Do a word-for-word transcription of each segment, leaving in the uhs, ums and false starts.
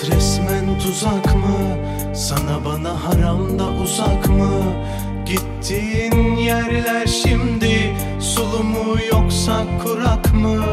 resmen tuzak mı? Sana bana haram da uzak mı? Gittiğin yerler şimdi sulu mu yoksa kurak mı?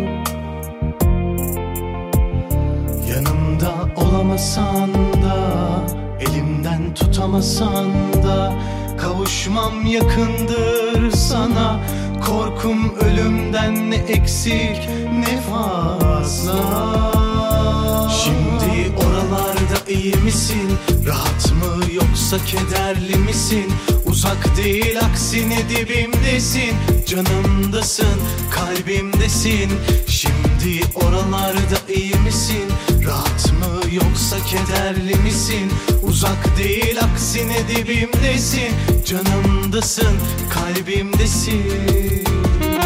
Yanımda olamasan da, elimden tutamasan da, kavuşmam yakındır sana. Korkum ölümden ne eksik ne fazla. Şimdi oralarda iyi misin? Rahat mı yoksa kederli misin? Uzak değil aksine dibimdesin. Canımdasın, kalbimdesin. Şimdi oralarda iyi misin? Rahat mı yoksa kederli misin? Uzak değil aksine dibimdesin. Canımdasın, kalbimdesin.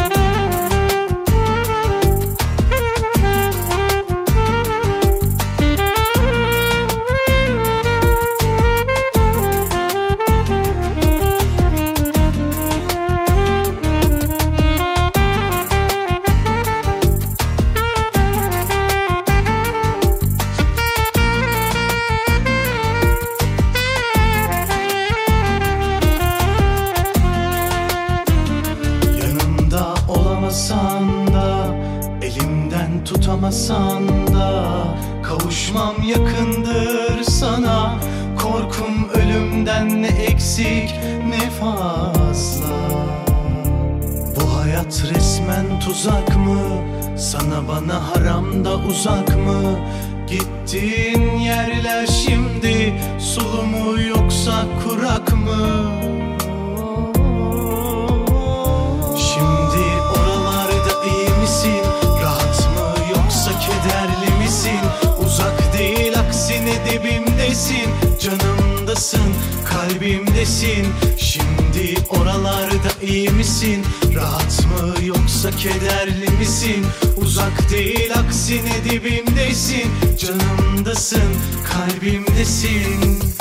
Olamasan da, elimden tutamasan da, kavuşmam yakındır sana. Korkum ölümden ne eksik ne fazla. Bu hayat resmen tuzak mı? Sana bana haram da uzak mı? Gittiğin yerler şimdi sulu mu yoksa kurak mı? Kederli misin? Uzak değil aksine dibimdesin. Canımdasın, kalbimdesin. Şimdi oralarda iyi misin? Rahat mı yoksa kederli misin? Uzak değil aksine dibimdesin. Canımdasın, kalbimdesin.